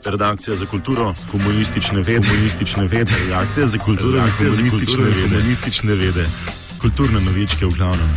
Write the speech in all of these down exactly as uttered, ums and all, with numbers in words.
redakcija za kulturo, komunistične vede, komunistične vede, redakcija za kulturo, redakcija za komunistične vede, komunistične vede, kulturne novičke v glavnem.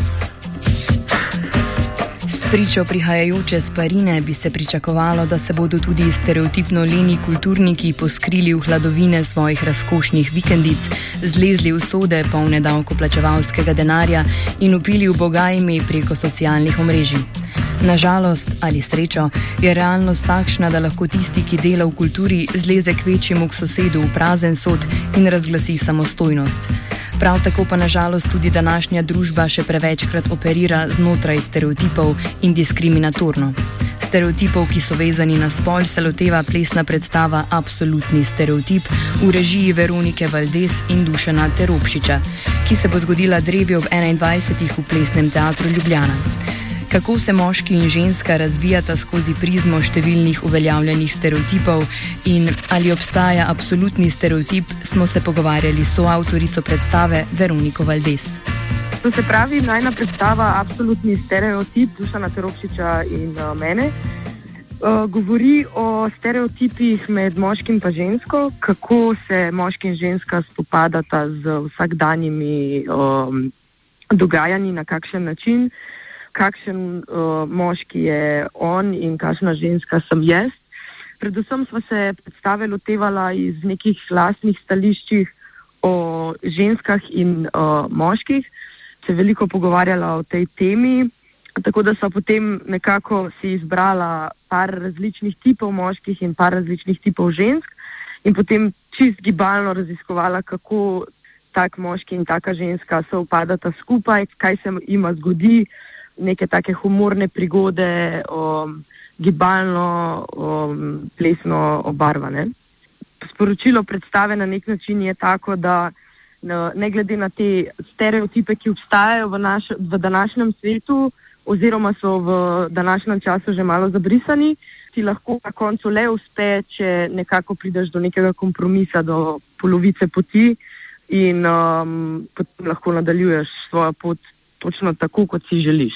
S pričo prihajajoče Sparine bi se pričakovalo, da se bodo tudi stereotipno leni kulturniki poskrili v hladovine svojih razkošnih vikendic, zlezli v sode polne davkoplačevalskega denarja in upili v boga ime preko socialnih omrežij. Nažalost ali srečo je realnost takšna, da lahko tisti, ki dela v kulturi, zleze k večjemu k sosedu v prazen sod in razglasi samostojnost. Prav tako pa nažalost tudi današnja družba še prevečkrat operira znotraj stereotipov in diskriminatorno. Stereotipov, ki so vezani na spol, se loteva plesna predstava Absolutni stereotip v režiji Veronike Valdez in Dušana Teropšiča, ki se bo zgodila drevi ob enaindvajsetih v Plesnem teatru Ljubljana. Kako se moški in ženska razvijata skozi prizmo številnih uveljavljenih stereotipov in ali obstaja absolutni stereotip, smo se pogovarjali s soavtorico predstave Veroniko Valdez. To se pravi, najna predstava Absolutni stereotip Dušana Teropšiča in uh, mene uh, govori o stereotipih med moškim in žensko, kako se moški in ženska spopadata z vsakdanjimi um, dogajanji, na kakšen način, kakšen uh, moški je on in kakšna ženska sem jaz. Predvsem sva se predstave lotevala iz nekih lastnih stališčih o ženskah in uh, moških, se veliko pogovarjala o tej temi, tako da sva potem nekako si izbrala par različnih tipov moških in par različnih tipov žensk in potem čist gibalno raziskovala, kako tak moški in taka ženska se upadata skupaj, kaj se jima zgodi, neke take humorne prigode, um, gibalno, um, plesno obarvane. Sporočilo predstave na nek način je tako, da ne glede na te stereotipe, ki obstajajo v, naš, v današnjem svetu oziroma so v današnjem času že malo zabrisani, ti lahko na koncu le uspe, če nekako prideš do nekega kompromisa, do polovice poti in um, potem lahko nadaljuješ svojo pot točno tako, kot si želiš.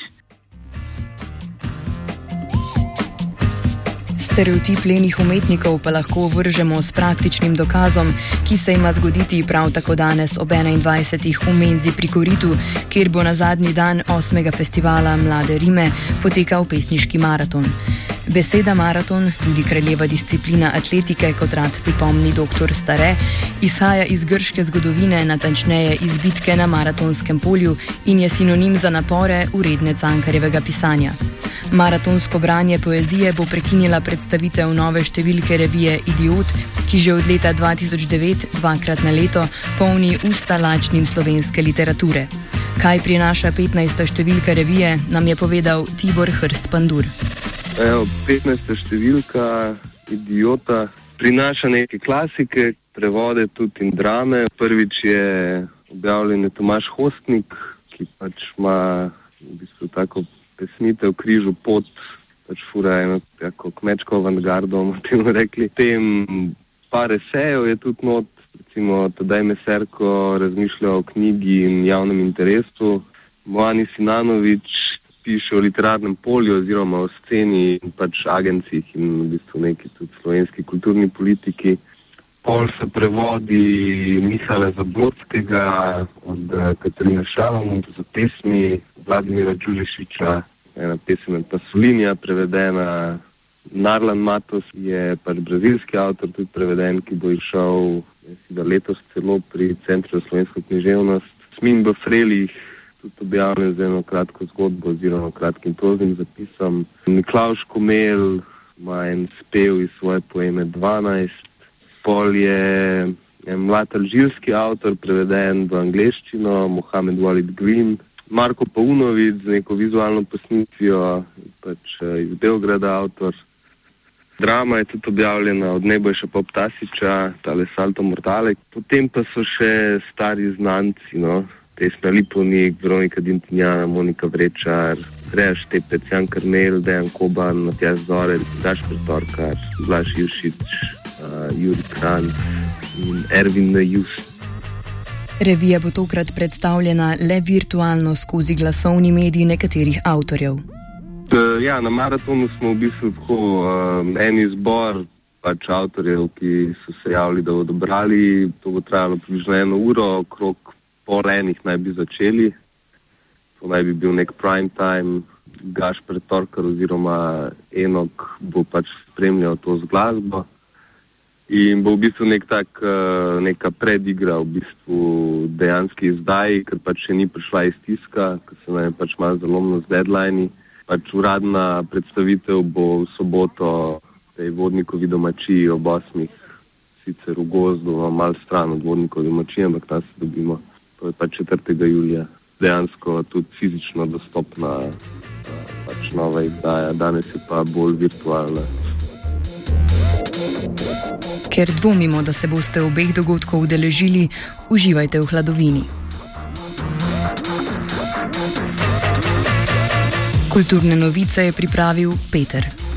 Stereotip lenih umetnikov pa lahko vržemo s praktičnim dokazom, ki se ima zgoditi prav tako danes ob enaindvajsetih v Menzi pri Koritu, kjer bo na zadnji dan osmega festivala Mlade Rime potekal pesniški maraton. Beseda maraton, tudi kraljeva disciplina atletike, kot rad pripomni doktor Stare, izhaja iz grške zgodovine, natančneje iz bitke na maratonskem polju in je sinonim za napore uredne Cankarjevega pisanja. Maratonsko branje poezije bo prekinila predstavitev nove številke revije Idiot, ki že od leta dva tisoč devet dvakrat na leto polni usta lačnim slovenske literature. Kaj prinaša petnajsta številka revije, nam je povedal Tibor Hrst-Pandur. Evo, petnajsta številka Idiota prinaša neke klasike, prevode tudi in drame. Prvič je objavljen Tomaž Hostnik, ki pač ima v bistvu tako pesnitev Križu pot, pač fura eno tako kmečko avantgardo, bomo temu rekli. Tem par esejev je tudi not, recimo Tadej Meserko razmišlja o knjigi in javnem interesu. Mojani Sinanovič piše o literarnem polju oziroma o sceni in pač agencih in v bistvu neki tudi slovenski kulturni politiki. Pol so prevodi Mihala Zablodskega od Katarina Šalamon, to so pesmi Vladimira Đulešiča, ena pesem je Pasolinija prevedena. Narlan Matos je pač brazilski avtor, tudi preveden, ki bo išel letos celo pri Centru za slovensko književnost. Smin v Frelih, tudi objavljen z eno kratko zgodbo oziroma kratkim proznim zapisom. Miklavž Komel ima en spev iz svoje poeme dvanajst. Pol je mlad alžirski avtor, preveden v angleščino, Mohamed Walid Green. Marko Paunović z neko vizualno posnitvijo, pač iz Beograda avtor. Drama je tudi objavljena od Nebojša Pop-Tasića, tale Salto Mortale. Potem pa so še stari znanci, no. Tesna Lipovnik, Veronika Dintinjana, Monika Vrečar, Andreja Štepec, Jan Karmel, Dejan Koban, Matjaž Zorel, Gašper Torkar, Blaž Jušić, uh, Juri Kranj in Ervin Najus. Revija bo tokrat predstavljena le virtualno skozi glasovni medij nekaterih avtorjev. Ja, na maratonu smo v bistvu tako um, en izbor pač avtorjev, ki so se javili, da bodo brali. To bo trajalo približno eno uro, okrog pol enih naj bi začeli. To naj bi bil nek prime time. Gašper Torkar oziroma Enok bo pač spremljal to z glasbo. In bo v bistvu nek tak, neka predigra v bistvu dejanski izdaji, ker pač še ni prišla iz tiska, ker se nam je pač malo zalomno z deadline-i. Pač uradna predstavitev bo v soboto tej Vodnikovi domačiji ob osmih, sicer v gozdu, malo stran od Vodnikovi domačiji, ampak tam se dobimo. To je pač četrtega julija. Dejansko tudi fizično dostopna pač nova izdaja, danes je pa bolj virtualna. Ker dvomimo, da se boste obeh dogodkov udeležili, uživajte v hladovini. Kulturne novice je pripravil Peter.